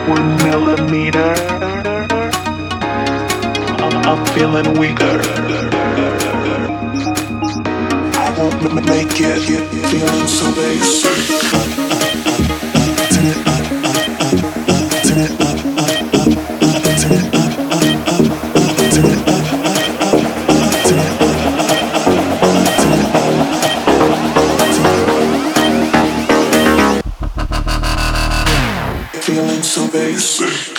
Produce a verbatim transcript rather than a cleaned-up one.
One millimeter. I'm, I'm feeling weaker. I won't m- make it. Feeling so basic. Turn it up, up, up, up. Turn it up, up, up, up. Turn it up, up, up, up. Turn it up, up, up, up. Turn it up, up, turn it up. Feeling so basic.